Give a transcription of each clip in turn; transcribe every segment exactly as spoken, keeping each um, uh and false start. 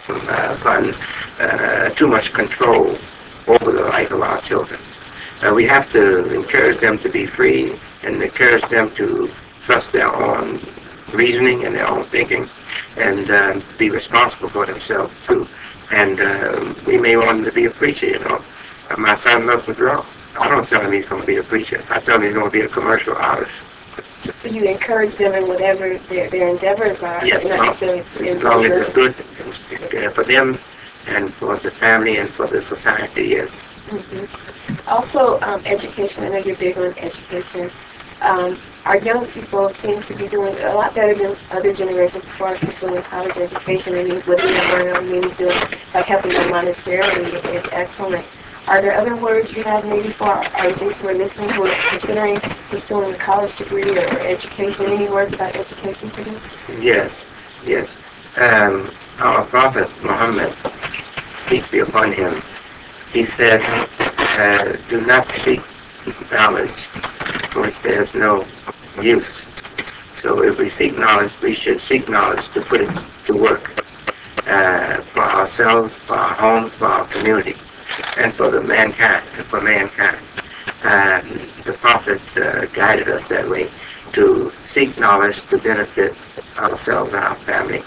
uh, upon uh, too much control over the life of our children. Uh, we have to encourage them to be free and encourage them to trust their own reasoning and their own thinking, and um, to be responsible for themselves too. And uh, we may want them to be a preacher, you know. Uh, my son loves to draw. I don't tell him he's going to be a preacher. I tell him he's going to be a commercial artist. So you encourage them in whatever their, their endeavors are? Yes, not long, necessarily as long as it's good uh, for them and for the family and for the society, yes. Mm-hmm. Also, um, education. I know you're big on education. Um, our young people seem to be doing a lot better than other generations as far as pursuing college education. I mean, whether you're on means doing, like helping them monetarily is excellent. Are there other words you have maybe for our, our youth who are listening who are considering pursuing a college degree or education? Any words about education for them? Yes, yes. Um, our Prophet Muhammad, peace be upon him, he said, uh, do not seek knowledge for which there is no use. So if we seek knowledge, we should seek knowledge to put it to work uh, for ourselves, for our homes, for our community, and for the mankind, for mankind. Um, the Prophet uh, guided us that way, to seek knowledge to benefit ourselves and our family,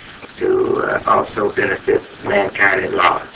to uh, also benefit mankind at large.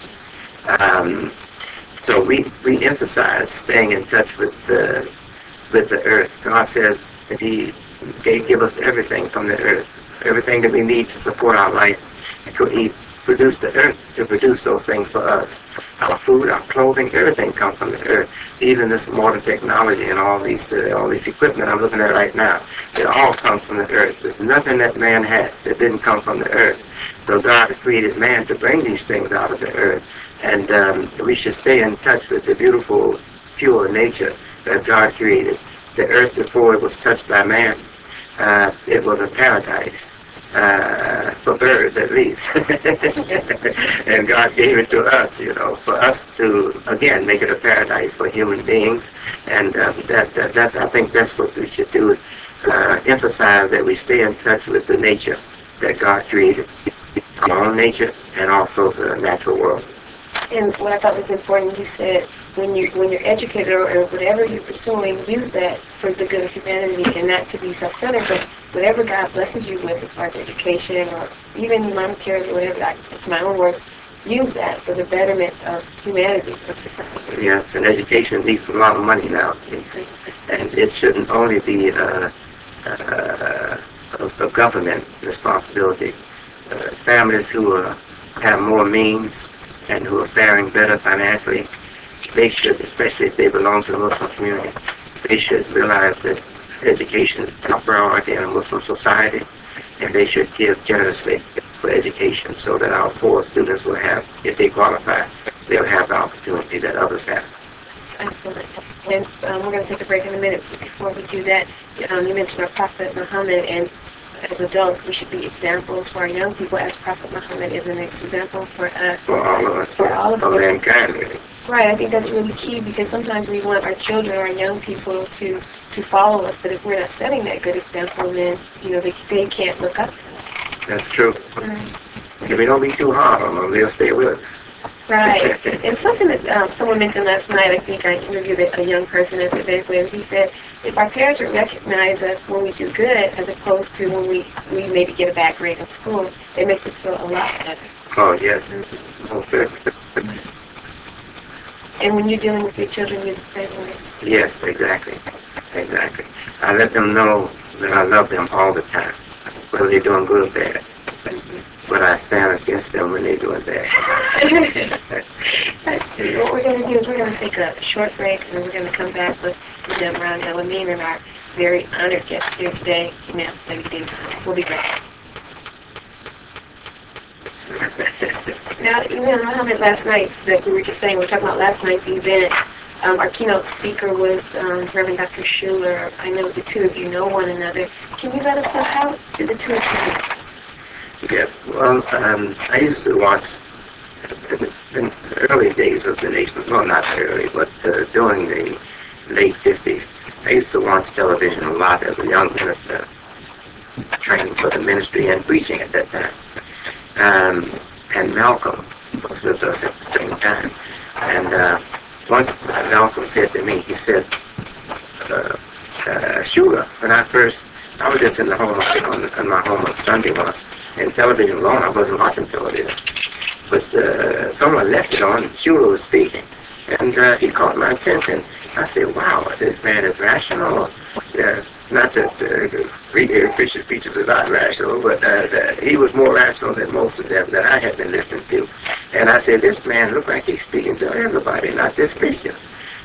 Um, so we, we emphasize staying in touch with the, with the earth. God says that He gave give us everything from the earth, everything that we need to support our life. He produced the earth to produce those things for us. Our food, our clothing, everything comes from the earth. Even this modern technology and all these uh, all this equipment I'm looking at right now, it all comes from the earth. There's nothing that man has that didn't come from the earth. So God created man to bring these things out of the earth. And um, we should stay in touch with the beautiful, pure nature that God created. The earth, before it was touched by man, uh, it was a paradise. Uh, for birds at least. And God gave it to us, you know, for us to, again, make it a paradise for human beings. And uh, that, that, that, I think that's what we should do, is uh, emphasize that we stay in touch with the nature that God created, our own nature and also the natural world. And what I thought was important, you said when you when you're educated or whatever you're pursuing, use that for the good of humanity and not to be self-centered. But whatever God blesses you with, as far as education or even monetarily, whatever, I, it's my own words, use that for the betterment of humanity, of society. Yes, and education needs a lot of money now, and it shouldn't only be uh, uh, a, a government responsibility. Uh, families who uh, have more means and who are faring better financially, they should, especially if they belong to the Muslim community, they should realize that education is top priority in a Muslim society, and they should give generously for education so that our poor students will have, if they qualify, they'll have the opportunity that others have. Excellent. And um, we're going to take a break in a minute. Before we do that, um, you mentioned our Prophet Muhammad, and as adults, we should be examples for our young people, as Prophet Muhammad is an example for us. For all of us. For all of us. For mankind, really. Right, I think that's really key, because sometimes we want our children, our young people to, to follow us, but if we're not setting that good example, then, you know, they, they can't look up to us. That's true. Right. If we don't be too hard on them, they'll stay with us. Right. And something that um, someone mentioned last night, I think I interviewed a, a young person at the banquet, and he said, if our parents would recognize us when we do good, as opposed to when we, we maybe get a bad grade in school, it makes us feel a lot better. Oh, yes. Most certainly. And when you're dealing with your children, you're the same way. Yes, exactly. Exactly. I let them know that I love them all the time, whether they're doing good or bad. But I stand against them when they're doing bad. What we're going to do is we're going to take a short break, and then we're going to come back with Madam Ron Elamine and our very honored guest here today, Ma'am W D. We'll be back. Now, Imam Muhammad, last night, that we were just saying, we were talking about last night's event. Um, our keynote speaker was um, Reverend Doctor Schuler. I know the two of you know one another. Can you let us know, how did the two of you meet? Yes, well, um, I used to watch in the, in the early days of the nation, well, not early, but uh, during the late fifties, I used to watch television a lot as a young minister, training for the ministry and preaching at that time. Um, and Malcolm was with us at the same time. And uh, once Malcolm said to me, he said, uh, uh, Shula, when I first, I was just in the home, on, in my home on Sunday once, and television alone, I wasn't watching television. But uh, someone left it on, Shula was speaking, and uh, he caught my attention. I said, wow, I said, this man is rational. Uh, not that uh, Christian preachers are not rational, but uh, that he was more rational than most of them that I had been listening to. And I said, this man looked like he's speaking to everybody, not just Christians.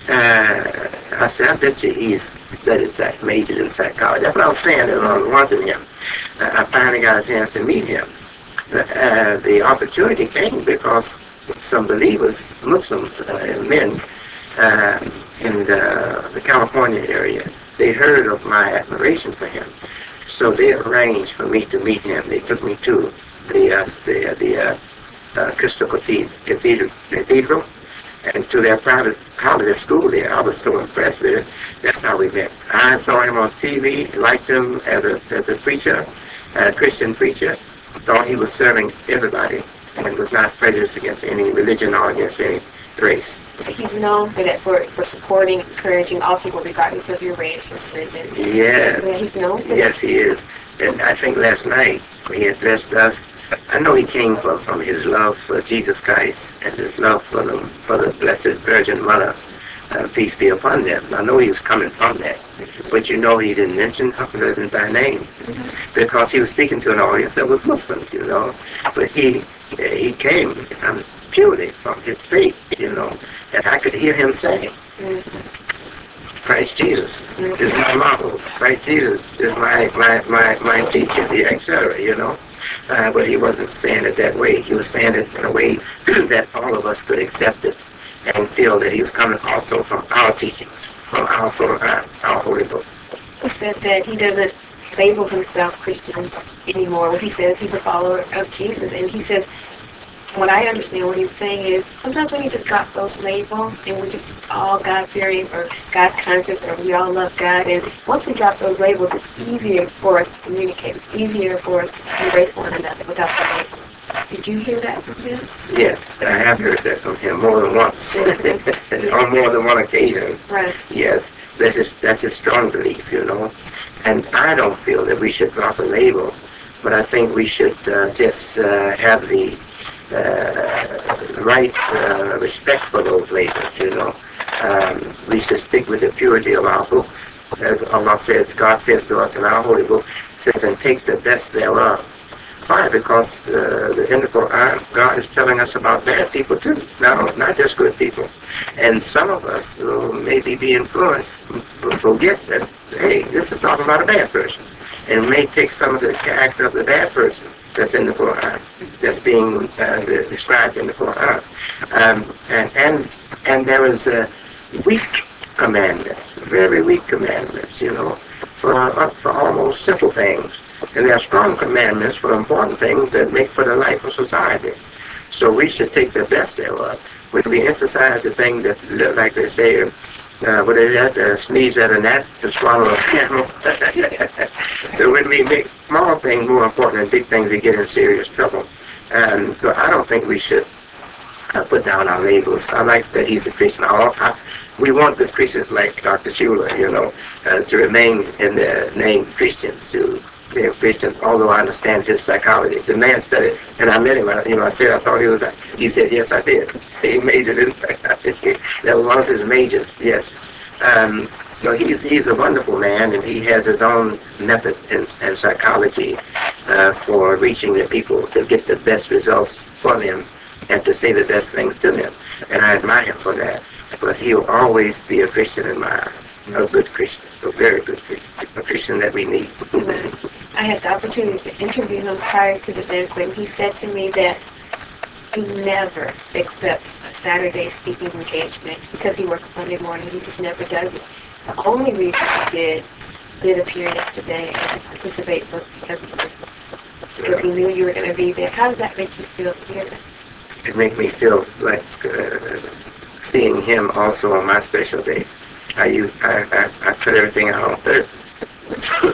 Uh, I said, I bet you he's studied, psych, majored in psychology. That's what I was saying as I was watching him. Uh, I finally got a chance to meet him. Uh, the opportunity came because some believers, Muslims, uh, men uh, in the, the California area, they heard of my admiration for him. So they arranged for me to meet him. They took me to the uh, the, uh, the uh, uh, Crystal Cathedral, Cathedral and to their private college school there. I was so impressed with it. That's how we met. I saw him on T V, liked him as a as a preacher, a Christian preacher, thought he was serving everybody and was not prejudiced against any religion or against any race. He's known for that, for, for supporting, encouraging all people regardless of your race or religion. Yes. Yeah, he's known for Yes, that. he is. And I think last night when he addressed us, I know he came from, from his love for Jesus Christ and his love for the, for the Blessed Virgin Mother, uh, peace be upon them. I know he was coming from that. But you know he didn't mention her by name mm-hmm. because he was speaking to an audience that was Muslims, you know. But he he came um, purely from his faith, you know. And I could hear him saying, mm-hmm. Christ Jesus mm-hmm. is my model. Christ Jesus is my, my, my, my teacher, et cetera, you know. Uh, but he wasn't saying it that way. He was saying it in a way that all of us could accept it and feel that he was coming also from our teachings, from our Quran, our Holy Book. He said that he doesn't label himself Christian anymore. What he says, he's a follower of Jesus. And he says, what I understand what he's saying is, sometimes we need to drop those labels and we're just all God-fearing or God-conscious or we all love God. And once we drop those labels, it's easier for us to communicate. It's easier for us to embrace one another without the labels. Did you hear that from him? Yes, I have heard that from him more than once, on more than one occasion. Right. Yes, that is, that's a strong belief, you know. And I don't feel that we should drop a label, but I think we should uh, just uh, have the uh, right uh, respect for those labels, you know. Um, we should stick with the purity of our books. As Allah says, God says to us in our holy book, says, and take the best thereof. Why? Because uh, in the Quran, God is telling us about bad people too. No, not just good people. And some of us will maybe be influenced, will forget that, hey, this is talking about a bad person. And may take some of the character of the bad person that's in the Quran, that's being uh, described in the Quran. Um, and, and, and there is a weak commandments, very weak commandments, you know, for, uh, for almost simple things. And there are strong commandments for important things that make for the life of society. So we should take the best thereof. When we emphasize the thing that's, like they say, uh, what is that, uh, sneeze at a gnat to swallow a camel. So when we make small things more important than big things, we get in serious trouble. Um, so I don't think we should uh, put down our labels. I like that he's a Christian. I, I, we want the Christians like Doctor Shula, you know, uh, to remain in the name Christians, to be a Christian, although I understand his psychology. The man studied, and I met him, I, you know, I said I thought he was, he said, yes, I did. He majored in psychology. That was one of his majors, yes. Um, so he's he's a wonderful man, and he has his own method in, in psychology uh, for reaching the people to get the best results for them and to say the best things to them. And I admire him for that. But he'll always be a Christian in my eyes. A good Christian, a very good Christian, a Christian that we need. I had the opportunity to interview him prior to the banquet, and he said to me that he never accepts a Saturday speaking engagement because he works Sunday morning. He just never does it. The only reason he did did appear yesterday and participate was because of because he knew you were going to be there. How does that make you feel to hear that? It makes me feel like uh, seeing him also on my special day. I use I, I, I put everything out on Thursday.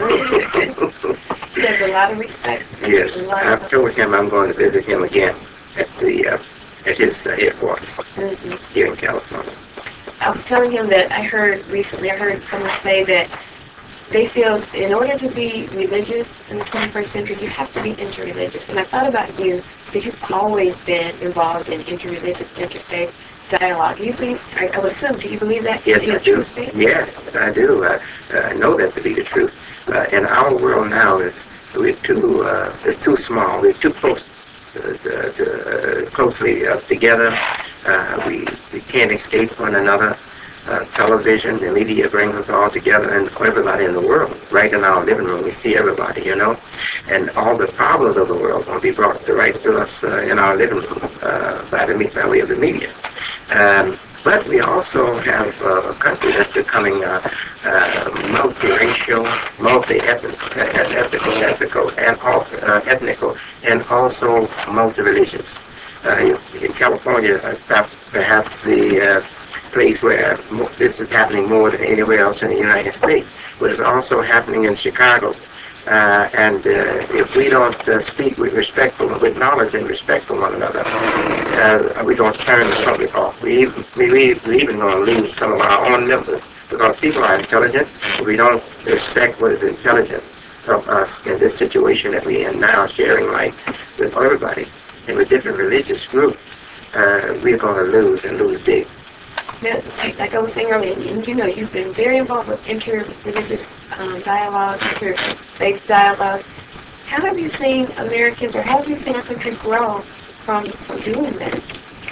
He has a lot of respect. Yes, I've told him I'm going to visit him again at the uh, at his uh, headquarters Mm-hmm. here in California. I was telling him that I heard recently, I heard someone say that they feel in order to be religious in the twenty-first century, you have to be interreligious. And I thought about you, because you've always been involved in interreligious, interfaith dialogue. Do you think, I, I would assume, do you believe that Yes, to be I a true do. statement? Yes, I do. I, I know that to be the truth. Uh, and our world now is we're too uh, it's too small. We're too close uh, to, to, uh, closely uh, together. Uh, we we can't escape one another. Uh, television, the media brings us all together, and everybody in the world, right in our living room, we see everybody, you know, and all the problems of the world will be brought to right to us uh, in our living room uh, by the by way of the media. Um, but we also have uh, a country that's becoming uh, uh, multiracial, multi-ethnical, ethnical, ethnical, and all, uh, ethnical, and also multi-religious. Uh, in California, uh, perhaps the uh, place where this is happening more than anywhere else in the United States, but it's also happening in Chicago. Uh, and uh, if we don't uh, speak with respectful, with knowledge and respect for one another, uh, we're going to turn the public off. We even, we, we're even going to lose some of our own members because people are intelligent. But we don't respect what is intelligent of us in this situation that we're in now, sharing life with everybody and with different religious groups. Uh, we're going to lose and lose big. Now, like I was saying earlier, and you know, you've been very involved with inter-religious um, dialogue, inter-faith dialogue. How have you seen Americans, or how have you seen our country grow from, from doing that?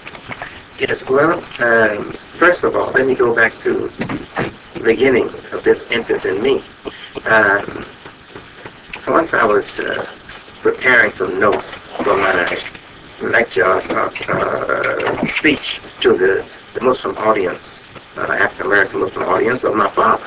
Yes, well, um, first of all, let me go back to the beginning of this interest in me. Um, once I was uh, preparing some notes for my lecture, uh, uh, speech to the, the Muslim audience, uh, African-American Muslim audience of my father.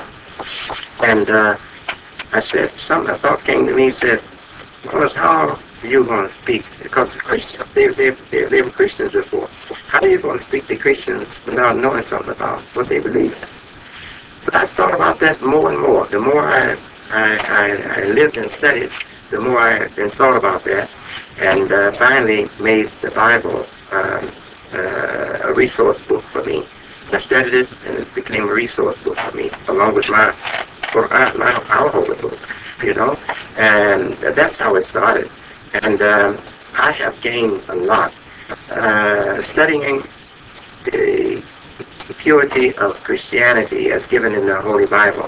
And uh, I said, something, a thought came to me and said, Wallace, how are you going to speak? Because Christians, they, they, they, they were Christians before. How are you going to speak to Christians without knowing something about what they believe in? So I thought about that more and more. The more I, I, I, I lived and studied, the more I thought about that. And uh, finally made the Bible uh, uh, a resource book for me. I studied it, and it became a resource book for me, along with my Quran, my our holy book, you know. And that's how it started. And um, I have gained a lot uh, studying the purity of Christianity as given in the Holy Bible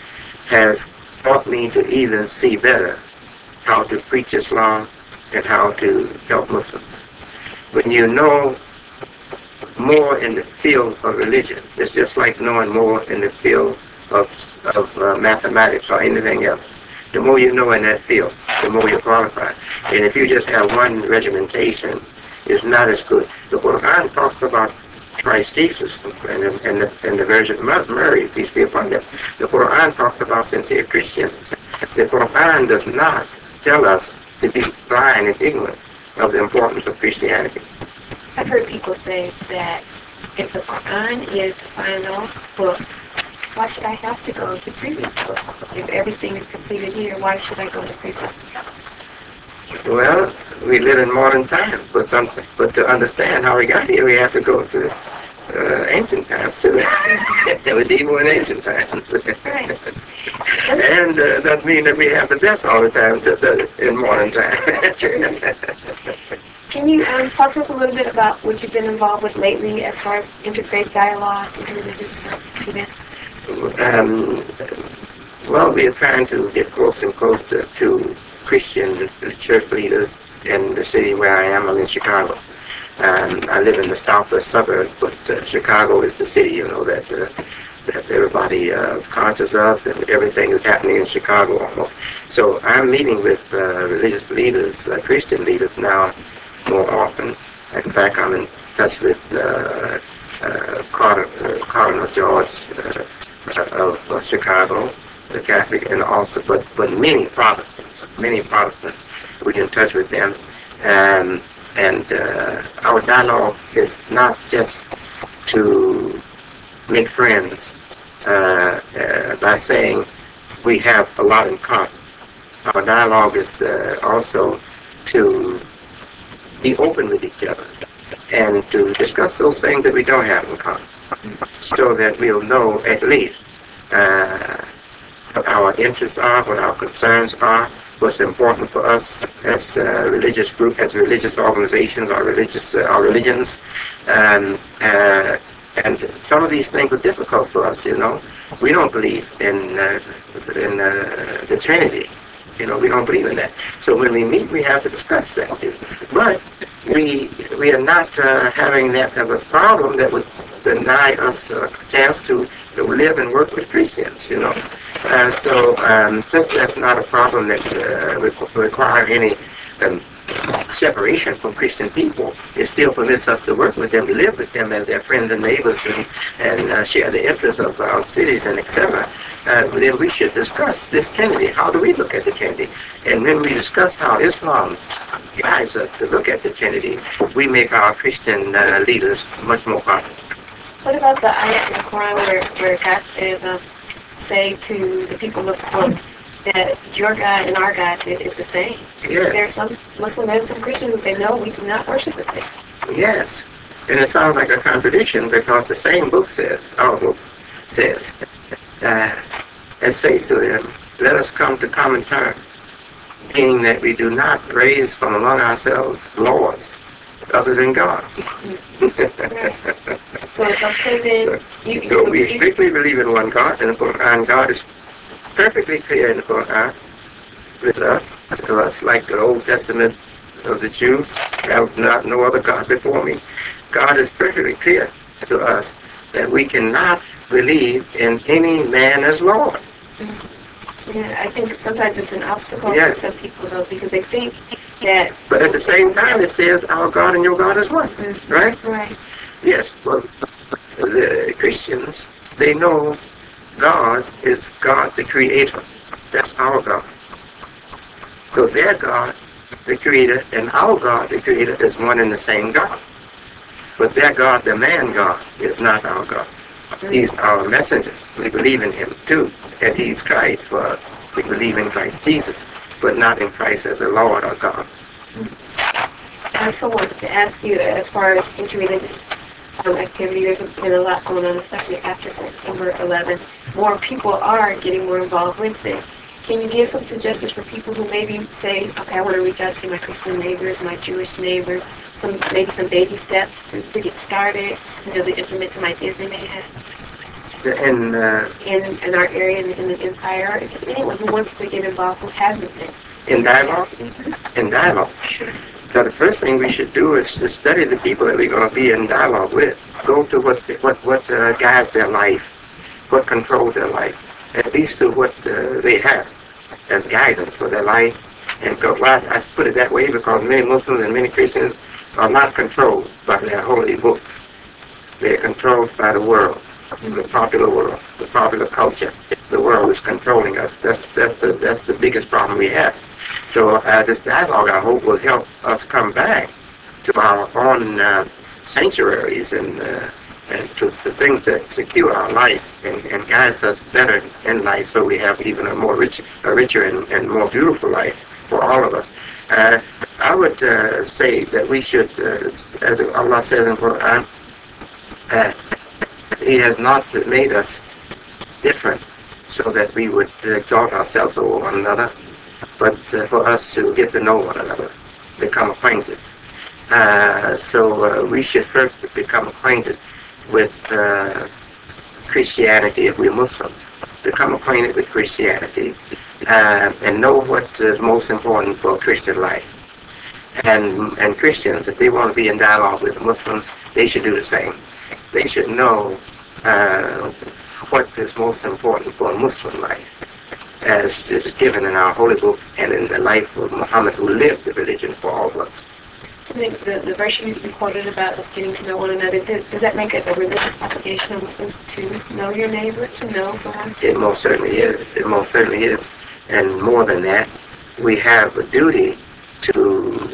has taught me to even see better how to preach Islam and how to help Muslims. When you know more in the field of religion, it's just like knowing more in the field of, of uh, mathematics or anything else. The more you know in that field, the more you qualify. And if you just have one regimentation, it's not as good. The Quran talks about Christ Jesus and the, and the, and the Virgin Mary, peace be upon them. The Quran talks about sincere Christians. The Quran does not tell us to be blind and ignorant of the importance of Christianity. I've heard people say that if the Quran is the final book, why should I have to go to previous books? If everything is completed here, why should I go to previous books? Well, we live in modern times, but some, but to understand how we got here, we have to go to uh, ancient times too. Medieval and ancient times. Right. And uh, doesn't mean that we have the best all the time to, to, in modern times. That's true. Can you um, talk to us a little bit about what you've been involved with lately as far as interfaith dialogue, interreligious events? Um, well, we are trying to get closer and closer to Christian church leaders in the city where I am. I'm in Chicago. Um, I live in the southwest suburbs, but uh, Chicago is the city, you know, that uh, that everybody uh, is conscious of, that everything is happening in Chicago almost. So I'm meeting with uh, religious leaders, uh, Christian leaders now more often. In fact, I'm in touch with uh, uh, Cardinal, uh, Cardinal George uh, of uh, Chicago, the Catholic, and also, but, but many Protestants, many Protestants. We're in touch with them. Um, and uh, our dialogue is not just to make friends uh, uh, by saying we have a lot in common. Our dialogue is uh, also to be open with each other and to discuss those things that we don't have in common, so that we'll know at least uh, what our interests are, what our concerns are, what's important for us as uh, religious group, as religious organizations or religious uh, or religions. Um, uh, and some of these things are difficult for us, you know. We don't believe in uh, in uh, the Trinity. You know, we don't believe in that. So when we meet, we have to discuss that. But we we are not uh, having that as a problem that would deny us a chance to, to live and work with Christians, you know. Uh, so um, since that's not a problem that uh, requ- require any um, separation from Christian people, it still permits us to work with them, to live with them as their friends and neighbors, and, and uh, share the interests of our cities and et cetera. Uh, then we should discuss this Trinity. How do we look at the Trinity? And when we discuss how Islam guides us to look at the Trinity, we make our Christian uh, leaders much more confident. What about the ayat in the Quran where, where God says, um, say to the people of the book that your God and our God is the same? Yes. There are some Muslims and some Christians who say, no, we do not worship the same. Yes. And it sounds like a contradiction because the same book says, our book says, uh, and say to them, let us come to common terms, meaning that we do not raise from among ourselves lords other than God. Right. So it's okay then. You, So you, we you, strictly believe in one God, and the Quran, God is perfectly clear in the Quran with us, to us, like the Old Testament of the Jews, have not no other God before me. God is perfectly clear to us that we cannot believe in any man as Lord. yeah, I think sometimes it's an obstacle Yes. for some people though, because they think that. But at the same time, it says our God and your God is one, Mm-hmm. right? Right. Yes. Well, the Christians, they know God is God the Creator. That's our God. So their God, the Creator, and our God, the Creator, is one and the same God. But their God, the man God, is not our God. He's our messenger. We believe in him too, and he's Christ for us. We believe in Christ Jesus, but not in Christ as a Lord or God. I also wanted to ask you, as far as interreligious um, activity, there's been a lot going on, especially after September eleventh. More people are getting more involved with it. Can you give some suggestions for people who maybe say, okay, I want to reach out to my Christian neighbors, my Jewish neighbors, some maybe some baby steps to, to get started, you know, to implement some ideas they may have And uh, in, in our area, in, in the empire, or just anyone who wants to get involved who hasn't been. in dialogue, Mm-hmm. in dialogue. Sure. So the first thing we should do is to study the people that we're going to be in dialogue with. Go to what what what uh, guides their life, what controls their life, at least to what uh, they have as guidance for their life. And go, well, I put it that way because many Muslims and many Christians are not controlled by their holy books. They're controlled by the world, the popular world, the popular culture. The world is controlling us. That's that's the that's the biggest problem we have. So uh, this dialogue, I hope, will help us come back to our own uh, sanctuaries and uh, and to the things that secure our life and, and guides us better in life, so we have even a more rich, a richer and, and more beautiful life for all of us. Uh, I would uh, say that we should, uh, as Allah says in Quran, uh, He has not made us different so that we would exalt ourselves over one another, but uh, for us to get to know one another, become acquainted. Uh, so uh, we should first become acquainted with uh, Christianity if we're Muslims. Become acquainted with Christianity uh, and know what is most important for Christian life. And and Christians, if they want to be in dialogue with Muslims, they should do the same. They should know uh, what is most important for a Muslim life, as is given in our holy book and in the life of Muhammad, who lived the religion for all of us. So the, the, the verse you quoted about us getting to know one another, does, does that make it a religious obligation of Muslims to know your neighbor, to know someone? It most certainly is. It most certainly is. And more than that, we have a duty to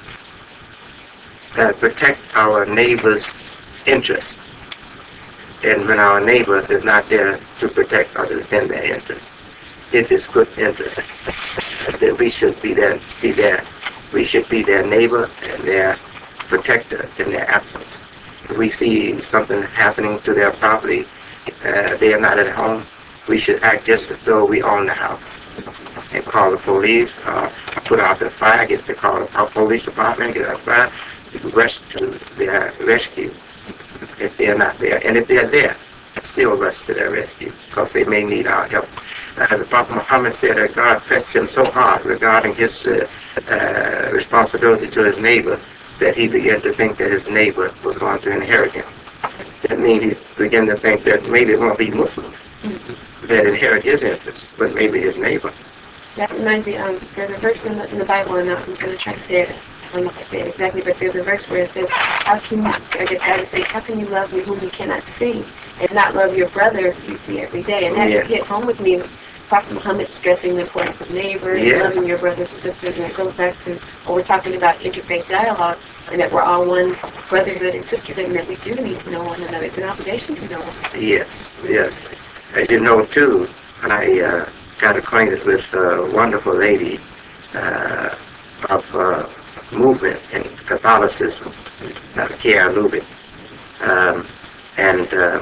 uh, protect our neighbor's interests. And when our neighbor is not there to protect others in their interests, if it's good interest, then we should be there, be there We should be their neighbor and their protector in their absence. If we see something happening to their property, uh, they are not at home, we should act just as though we own the house and call the police, uh, put out the fire, get the call the police department, get out the fire, rush to their rescue if they're not there. And if they're there, still rush to their rescue because they may need our help. Uh, the Prophet Muhammad said that God pressed him so hard regarding his uh, uh, responsibility to his neighbor that he began to think that his neighbor was going to inherit him. That means he began to think that maybe it won't be Muslims that inherit his interests, but maybe his neighbor. That reminds me, um, there's a verse in the, in the Bible, and I'm going to try to say it. I don't know if I say it exactly, but there's a verse where it says, how can you, I guess I would say, how can you love me whom you cannot see, and not love your brother you see every day? And that Yes. hit home with me, Prophet Muhammad stressing the importance of neighbors, Yes. loving your brothers and sisters, and it goes back to what we're talking about, interfaith dialogue, and that we're all one brotherhood and sisterhood, and that we do need to know one another. It's an obligation to know one another. Yes, yes. As you know, too, I uh, got acquainted with a wonderful lady uh, of uh, movement in Catholicism, uh, Kiara Lubick. Um, and uh,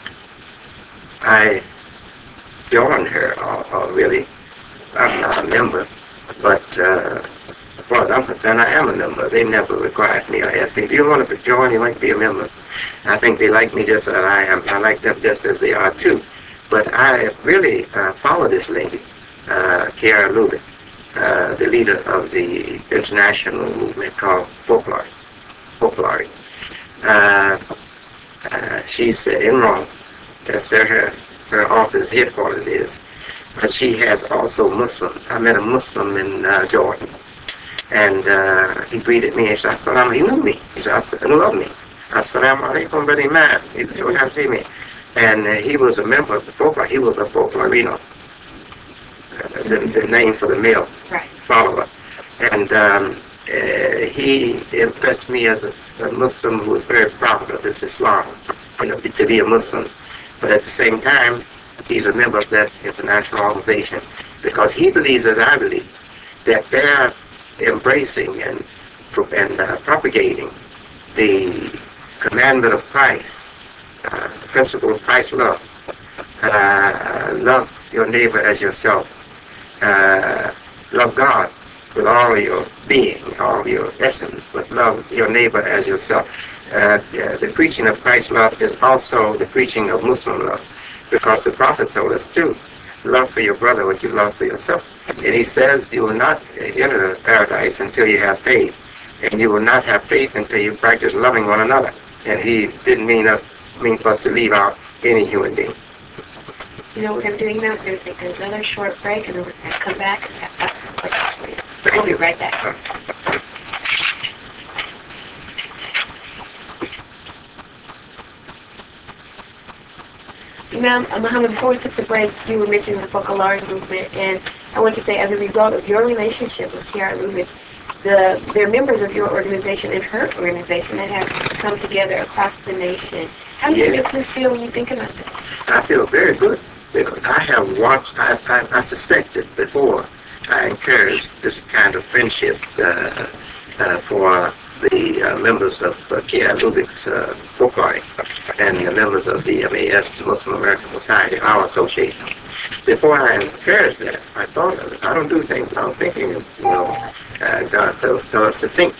I joined her, or, or really, I'm not a member, but uh, as far as I'm concerned, I am a member. They never required me or asked me, do you want to join? You like to be a member? I think they like me just as I am. I like them just as they are, too. But I really uh, follow this lady, uh, Kiara Lubick, uh, the leader of the international movement called Folklore. Folklore. Uh, uh, she's uh, in Rome. That's where her, her office headquarters is. But she has also Muslims. I met a Muslim in uh, Jordan. And uh, he greeted me and said, Assalamu, he knew me. He said, he loved me. Assalamu alaikum, brother Imam. He was so happy to see me. And uh, he was a member of the folklore. He was a folklorino, uh, the, the name for the male Right. follower. And um, uh, he impressed me as a, a Muslim who was very proud of his Islam, you know, to be a Muslim. But at the same time, he's a member of that international organization because he believes, as I believe, that they're embracing and, and uh, propagating the commandment of Christ, uh, the principle of Christ's love. Uh, love your neighbor as yourself. Uh, love God with all your being, all your essence, but love your neighbor as yourself. Uh, the preaching of Christ's love is also the preaching of Muslim love, because the Prophet told us too, love for your brother what you love for yourself. And he says you will not enter paradise until you have faith, and you will not have faith until you practice loving one another. And he didn't mean us mean for us to leave out any human being. You know what we're going to do now? We're going to take another short break, and then we're going to come back and have lots of questions for you. Thank We'll be you. right back. Imam Muhammad, before we took the break, you were mentioning the Focolari movement, and I want to say, as a result of your relationship with Kiara Lubick, the there are members of your organization and her organization that have come together across the nation. How do you Yeah. make you feel when you think about this? I feel very good because I have watched, I, I, I suspected before I encouraged this kind of friendship uh, uh, for the uh, members of uh, Kiara Lubick's uh, folklore and the members of the M A S, the Muslim American Society, our association. Before I encouraged that, I thought of it. I don't do things without thinking. You know, uh, God tells, tells us to think.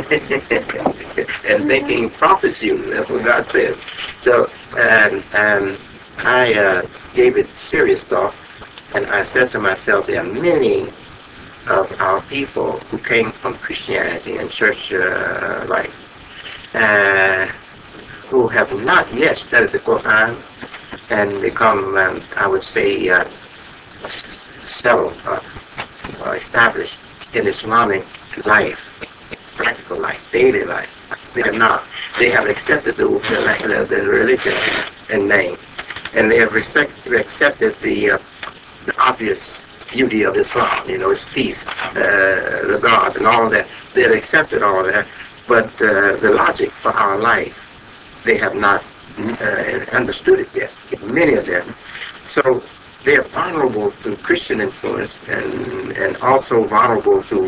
And thinking profits you. That's what God says. So, um, um, I uh, gave it serious thought, and I said to myself, there are many of our people who came from Christianity and church uh, life, uh, who have not yet studied the Quran and become, um, I would say, uh, settled uh, or established in Islamic life, practical life, daily life. They have not. They have accepted the, the, the religion in name, and they have accepted, accepted the, uh, the obvious beauty of Islam, you know, its peace, uh, the God, and all that. They have accepted all that, but uh, the logic for our life, they have not uh, understood it yet, many of them. So they are vulnerable to Christian influence and and also vulnerable to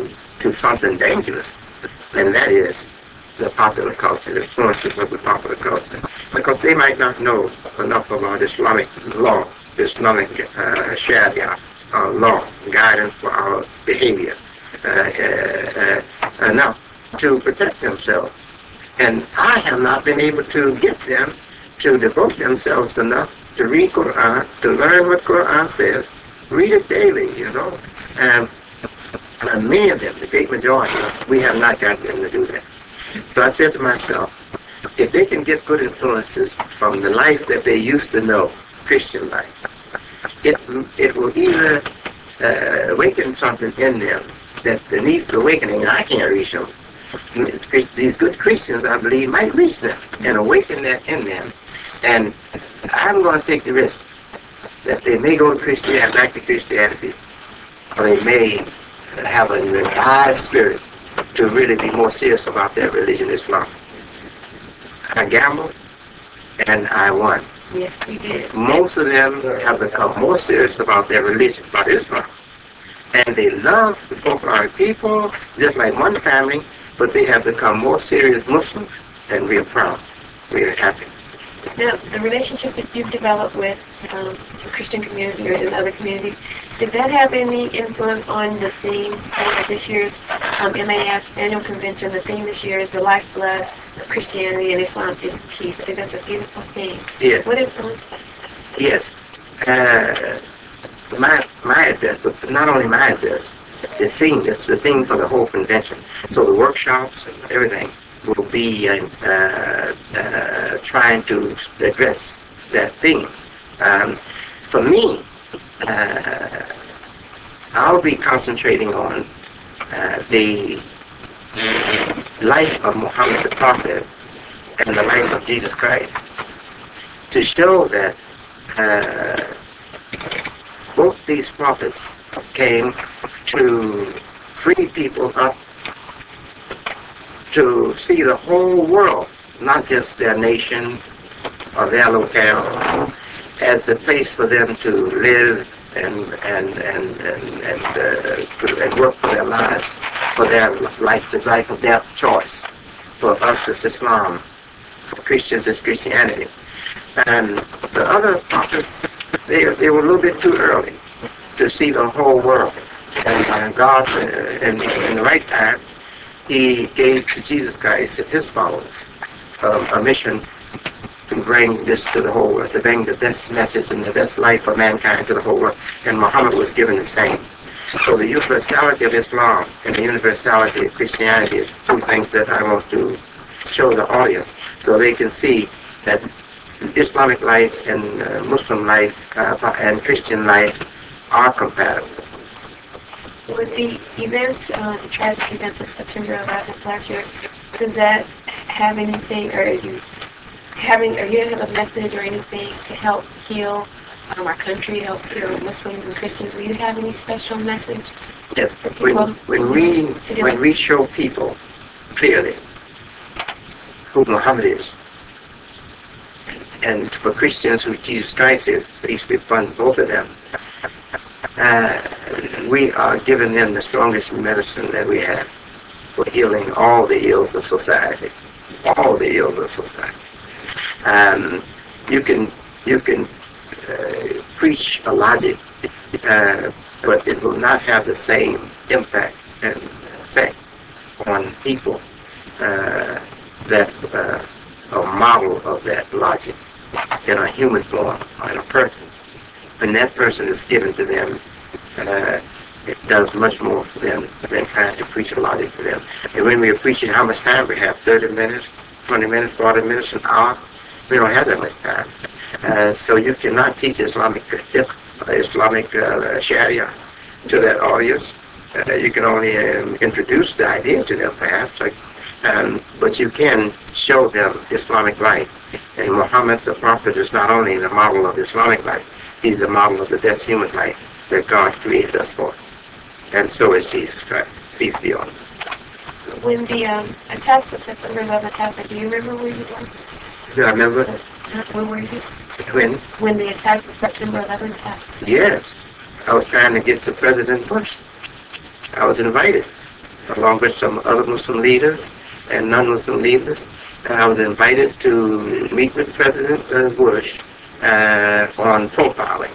to something dangerous, and that is the popular culture, the influences of the popular culture, because they might not know enough about Islamic law, Islamic uh, Sharia uh, law, guidance for our behavior, uh, uh, uh, enough to protect themselves. And I have not been able to get them to devote themselves enough to read Quran, to learn what Quran says, read it daily, you know. And uh, many of them, the great majority, we have not got them to do that. So I said to myself, if they can get good influences from the life that they used to know, Christian life, it, it will either uh, awaken something in them that needs the awakening, and I can't reach them. These good Christians, I believe, might reach them and awaken that in them. And I'm going to take the risk that they may go to Christianity, back to Christianity, or they may have a revived spirit to really be more serious about their religion, Islam. I gambled, and I won. Yes, you did. Most of them have become more serious about their religion, about Islam. And they love the folkloric people, just like one family, but they have become more serious Muslims, and we are proud. We are happy. Now, the relationship that you've developed with um, the Christian community or in other communities, did that have any influence on the theme of this year's um, M A S annual convention? The theme this year is the lifeblood of Christianity and Islam is peace. I think that's a beautiful theme. Yes. What influenced that? Yes. Uh, my, my address, but not only my address, the theme, it's the theme for the whole convention. So the workshops and everything will be uh, uh, trying to address that theme. Um, for me, uh, I'll be concentrating on uh, the life of Muhammad the Prophet and the life of Jesus Christ to show that uh, both these prophets came to free people up to see the whole world, not just their nation or their locale, as a place for them to live and and and and and, uh, and work for their lives, for their life, the life of their choice. For us, it's Islam. For Christians, it's Christianity. And the other prophets, they they were a little bit too early to see the whole world. And uh, God, uh, in, in the right time, He gave to Jesus Christ and His followers um, a mission to bring this to the whole world, to bring the best message and the best life for mankind to the whole world. And Muhammad was given the same. So the universality of Islam and the universality of Christianity is two things that I want to show the audience so they can see that Islamic life and uh, Muslim life uh, and Christian life are compatible. With the events, uh, the tragic events of September eleventh last year, does that have anything, or are you having, are you going to have a message or anything to help heal um, our country, help heal Muslims and Christians? Will you have any special message? Yes. When, when we when we show people clearly who Muhammad is, and for Christians who Jesus Christ is, peace be upon both of them, uh, we are giving them the strongest medicine that we have for healing all the ills of society, all the ills of society. Um, you can you can uh, preach a logic, uh, but it will not have the same impact and effect on people uh, that uh, a model of that logic in a human form, or in a person. When that person is given to them, uh, it does much more for them than trying to preach a logic to them. And when we are preaching, how much time we have? thirty minutes, twenty minutes, forty minutes, an hour? We don't have that much time. Uh, so you cannot teach Islamic fiqh, Islamic uh, Sharia to that audience. Uh, you can only um, introduce the idea to them, perhaps, like, um, but you can show them Islamic life. And Muhammad, the Prophet, is not only the model of Islamic life, he's the model of the best human life that God created us for. And so is Jesus Christ. Peace be on him. When the um, attacks of September eleventh happened, do you remember where you were? Do I remember? Where were you? When? When the attacks of September eleventh happened? Yes. I was trying to get to President Bush. I was invited. along with some other Muslim leaders and non-Muslim leaders. And I was invited to meet with President uh, Bush uh, on profiling.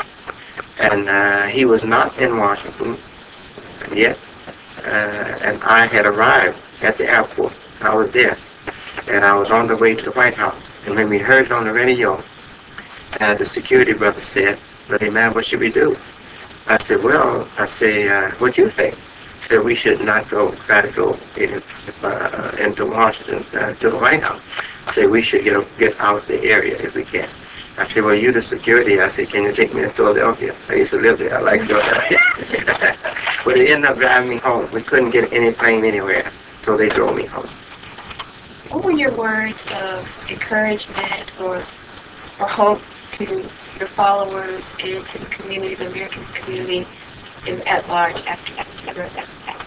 And uh, he was not in Washington yet, uh, and I had arrived at the airport. I was there, and I was on the way to the White House. And when we heard it on the radio, uh, the security brother said, "But hey man, what should we do?" I said, "Well," I say, uh, "what do you think?" He said, "We should not go, try to go in, uh, into Washington, uh, to the White House. I said, we should get, get out of the area if we can." I said, "Well, you the security." I said, "Can you take me to Philadelphia? I used to live there. I like Philadelphia." But they ended up driving me home. We couldn't get any plane anywhere, so they drove me home. What were your words of encouragement or or hope to your followers and to the community, the American community in, at large after that?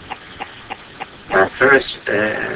My first uh,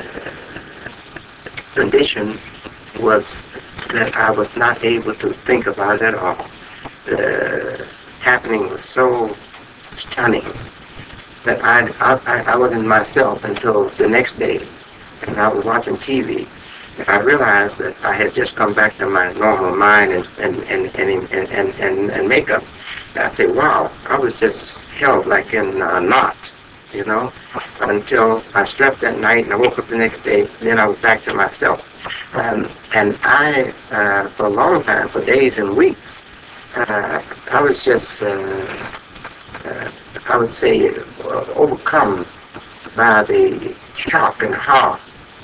condition was that I was not able to think about it at all. The happening was so stunning that I, I, I wasn't myself until the next day. And I was watching T V, and I realized that I had just come back to my normal mind and and and and and, and, and, and makeup. And I said, "Wow, I was just held like in a knot, you know, until I slept that night and I woke up the next day. Then I was back to myself." Um, and I, uh, for a long time, for days and weeks, uh, I was just, uh, uh, I would say, uh, overcome by the shock and horror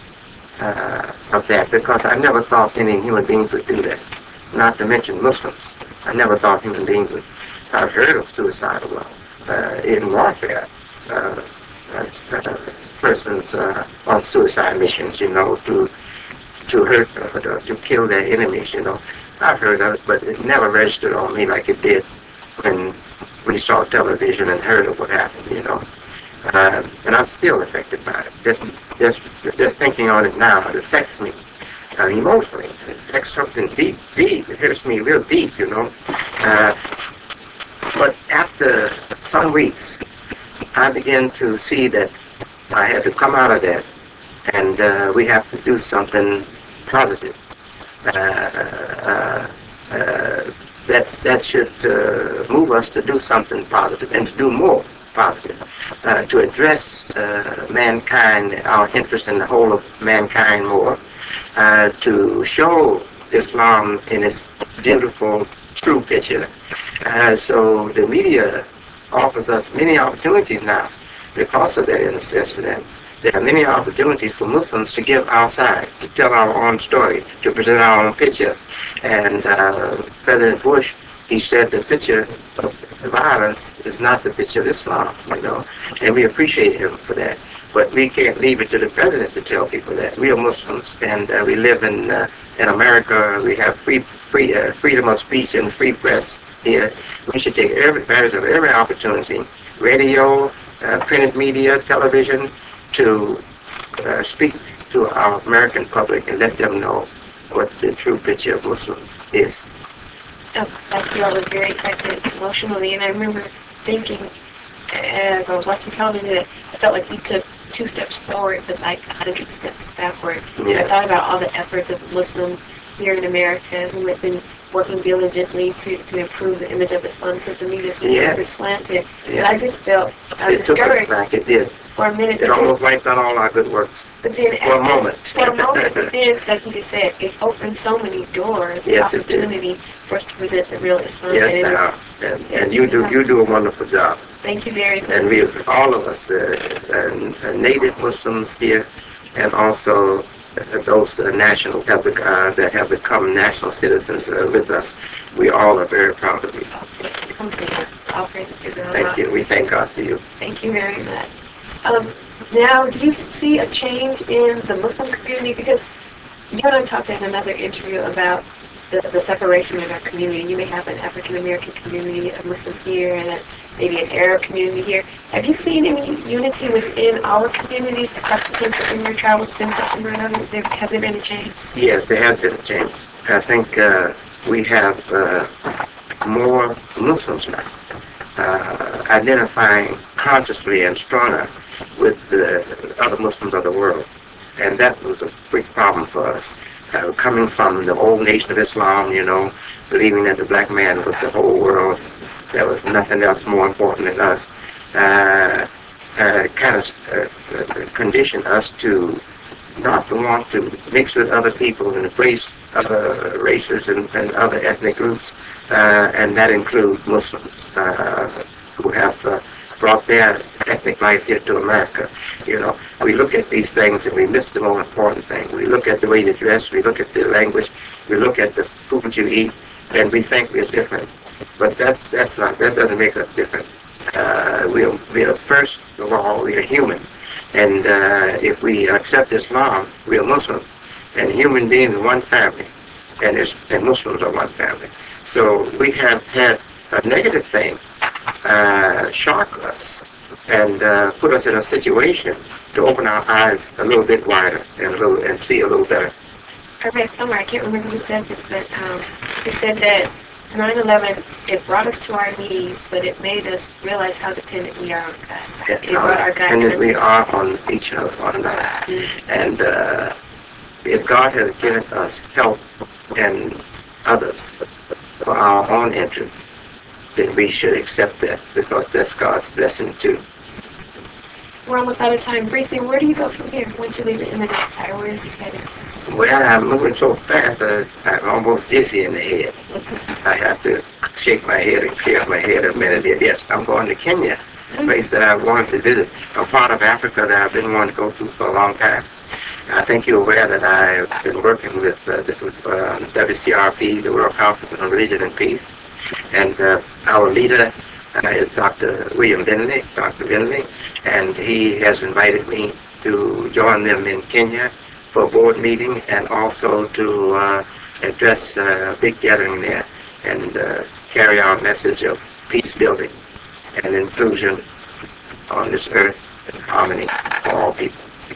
uh, of that, because I never thought any human beings would do that, not to mention Muslims. I never thought human beings would. I've heard of suicidal uh, in warfare. Uh, uh, persons uh, on suicide missions, you know, to to hurt, uh, to kill their enemies, you know. I've heard of it, but it never registered on me like it did when we saw television and heard of what happened, you know. Uh, and I'm still affected by it. Just, just, just thinking on it now, it affects me uh, emotionally. It affects something deep, deep. It hurts me real deep, you know. Uh, but after some weeks, I began to see that I had to come out of that, and uh, we have to do something positive. Uh, uh, uh, that that should uh, move us to do something positive and to do more positive, uh, to address uh, mankind, our interest in the whole of mankind more, uh, to show Islam in its beautiful, true picture. Uh, so the media offers us many opportunities now because of that intercession. There are many opportunities for Muslims to give our side, to tell our own story, to present our own picture. And uh, President Bush, he said the picture of violence is not the picture of Islam, you know, and we appreciate him for that. But we can't leave it to the president to tell people that. We are Muslims, and uh, we live in uh, in America. We have free, free uh, freedom of speech and free press here. We should take every advantage of every opportunity, radio, uh, printed media, television, to uh, speak to our American public and let them know what the true picture of Muslims is. Oh, like you, I was very affected emotionally, and I remember thinking as I was watching television that I felt like we took two steps forward, but like a hundred steps backward. Yeah. I thought about all the efforts of Muslims here in America who have been working diligently to, to improve the image of Islam, because the media Yes. is slanted. Yeah. And I just felt I was It took us discouraged back, it did. for a minute. It almost wiped out all our good works. But then, for a moment. For a moment, but then, like you just said, it opened so many doors, Yes, the opportunity for us to present the real Islam. Yes, and, now, and, and you do you do a wonderful job. Thank you very much. And we, all of us, uh, uh, native Muslims here, and also uh, those uh, nationals have bec- uh, that have become national citizens uh, with us, we all are very proud of you. All praises to God. Thank you. We thank God for you. Thank you very much. Um, now, do you see a change in the Muslim community? Because you and I talked in another interview about the, the separation in our community. You may have an African American community of Muslims here and a, maybe an Arab community here. Have you seen any unity within our communities across the country in your travels since September eleventh? There, has there been a change? Yes, there has been a change. I think uh, we have uh, more Muslims now, uh, identifying consciously and stronger with the other Muslims of the world. And that was a big problem for us. Uh, coming from the old Nation of Islam, you know, believing that the black man was the whole world, there was nothing else more important than us, uh, uh, kind of uh, conditioned us to not to want to mix with other people and embrace other races and, and other ethnic groups, uh, and that includes Muslims uh, who have uh, brought their ethnic life here to America. You know, we look at these things and we miss the most important thing. We look at the way you dress, we look at the language, we look at the food you eat, and we think we're different. But that that's not that doesn't make us different. Uh, we're we're first of all we're human, and uh, if we accept Islam, we're Muslim, and human beings are one family, and it's, and Muslims are one family. So we have had a negative thing uh, shock us and uh, put us in a situation to open our eyes a little bit wider and a little and see a little better. I read somewhere, I can't remember who said this, but um, it said that nine eleven, it brought us to our knees, but it made us realize how dependent we are on God. It brought our God dependent we are on each other, one another. Mm-hmm. And uh, if God has given us help and others for our own interests, then we should accept that, because that's God's blessing too. We're almost out of time. Briefly, where do you go from here? Once you leave the Image Empire, where is you headed? Well, I'm moving so fast, uh, I'm almost dizzy in the head. I have to shake my head and clear my head a minute here. Yes, I'm going to Kenya, a place that I've wanted to visit, a part of Africa that I've been wanting to go to for a long time. I think you're aware that I've been working with uh, the uh, W C R P, the World Conference on Religion and Peace, and uh, our leader uh, is Doctor William Bentley, Doctor Bentley, and he has invited me to join them in Kenya for a board meeting, and also to uh, address a big gathering there and uh, carry our message of peace building and inclusion on this earth and harmony for all people.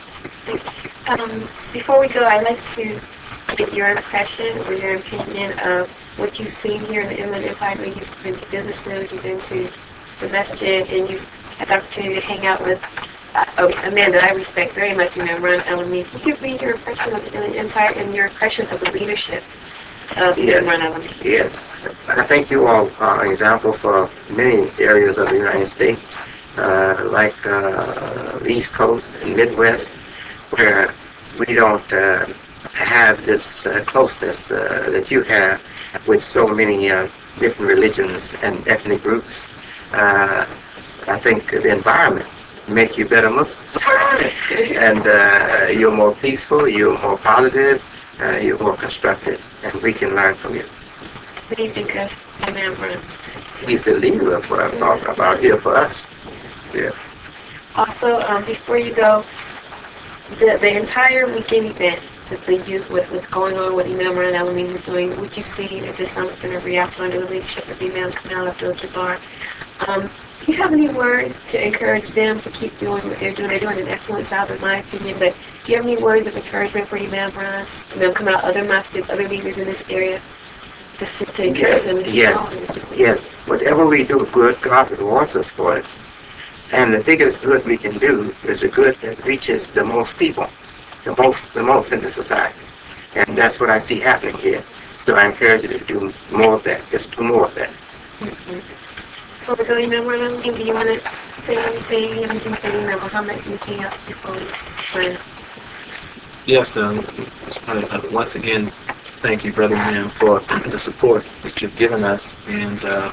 Um, before we go, I'd like to get your impression or your opinion of what you've seen here in the Inland Empire. When you've been to businesses, you've been to the masjid, and you've had the opportunity to hang out with uh, a man that I respect very much, you know, Ron Al-Amin. Give me your impression of the Inland Empire and your impression of the leadership of Yes. Ron Al-Amin. Yes. I think you all are an example for many areas of the United States, uh, like uh, the East Coast and Midwest, where we don't uh, have this uh, closeness uh, that you have with so many uh, different religions and ethnic groups. Uh, I think the environment make you better Muslims. And uh, you're more peaceful, you're more positive, uh, you're more constructive, and we can learn from you. What do you think of Imam Ron? He's the leader of what I'm talking about here for us. Yeah. Also, um, before you go, the the entire weekend event, the, the youth, what, what's going on, what Imam Ron Al-Amin is doing, what you've seen at the Islamic Center of Riyadh under the leadership of Imam Kamal Abdul-Jabbar, um, do you have any words to encourage them to keep doing what they're doing? They're doing an excellent job, in my opinion, but do you have any words of encouragement for Imam Ron, Imam Kamal, other masjids, other leaders in this area, just to, to encourage Yes, them to keep yes, going? yes. Whatever we do good, God rewards us for it. And the biggest good we can do is the good that reaches the most people, the most, the most in the society. And that's what I see happening here. So I encourage you to do more of that. Just do more of that. Mm-hmm. Before we go, Imam Ron Al-Amin, do you want to say anything, anything to Imam Muhammad, anything else before we sign up? Yes, um, uh, once again, thank you, Brother Imam, for the support that you've given us, and uh,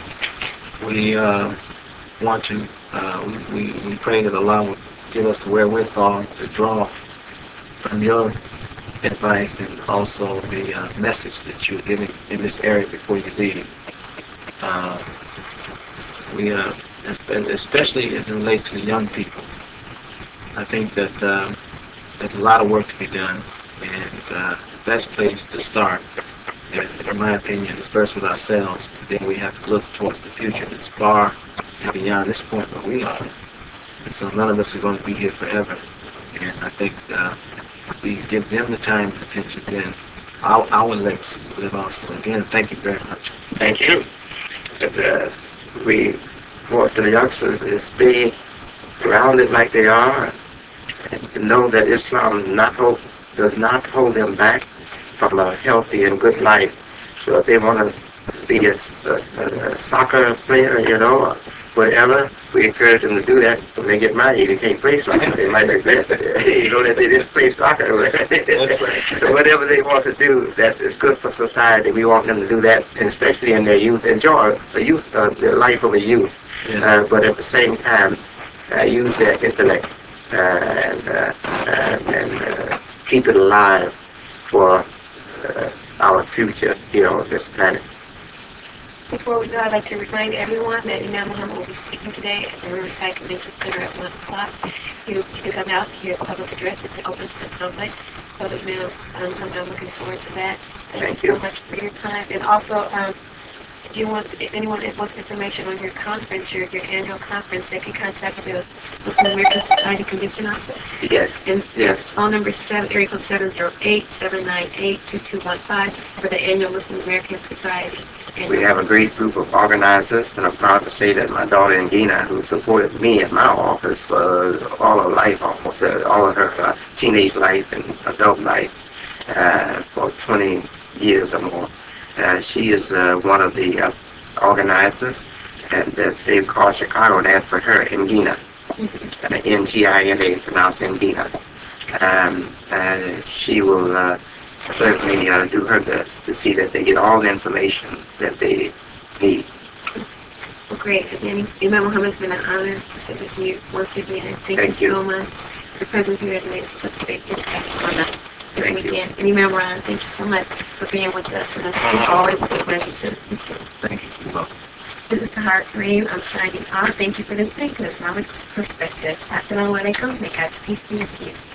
we uh, want to, uh, we, we pray that Allah will give us the wherewithal to draw from your advice and also the uh, message that you're giving in this area before you leave. Uh, we, uh, especially as it relates to the young people, I think that uh, there's a lot of work to be done, and uh, the best place to start, and in my opinion, is first with ourselves. Then we have to look towards the future that's far and beyond this point where we are. And so none of us are going to be here forever. And I think uh, if we give them the time and attention, then our, our legs live on. So again, thank you very much. Thank you. But, uh, we want the youngsters is be grounded like they are, and to know that Islam not hold, does not hold them back from a healthy and good life. So if they want to be a, a, a soccer player, you know, or whatever, we encourage them to do that. When they get married, they can't play soccer. They might regret, you know, that they didn't play soccer. That's right. So whatever they want to do that is good for society, we want them to do that, and especially in their youth. Enjoy the youth, uh, the life of a youth, Yeah. uh, but at the same time, uh, use their intellect uh, and, uh, uh, and uh, keep it alive for uh, our future here on this planet. Before we go, I'd like to remind everyone that Imam Muhammad will be speaking today at the Riverside Convention Center at one o'clock. You, you can come out, hear his public address. It's open to the public. So, Imam, um, I'm looking forward to that. Thank, Thank you you. so much for your time. And also, um, if you want, to, if anyone wants information on your conference, your, your annual conference, they can contact the Muslim American Society Convention Office. Yes, And yes. phone number is seven, area code seven zero eight, seven nine eight, two two one five for the annual Muslim American Society. We have a great group of organizers, and I'm proud to say that my daughter Ingina, who supported me in my office for all her life, almost uh, all of her uh, teenage life and adult life, uh, for twenty years or more. Uh, she is uh, one of the uh, organizers, and that they call Chicago and ask for her, Ingina, uh, N G I N A, pronounced Ingina. Um, uh, she will uh, certainly uh, do her best to see that they get all the information that they need. Well, great. Again, Imam Muhammad, it's been an honor to sit with you once again. Thank, Thank you you. so much. Your presence here has made such a big impact on us this Thank you. weekend. And Imam Ron, thank you so much for being with us. And it's always a pleasure to sit with you. Thank you. You're welcome. This is Tahar Kareem. I'm signing off. Thank you for listening to Islamic Perspectives. Assalamu alaikum. May God's peace be with you.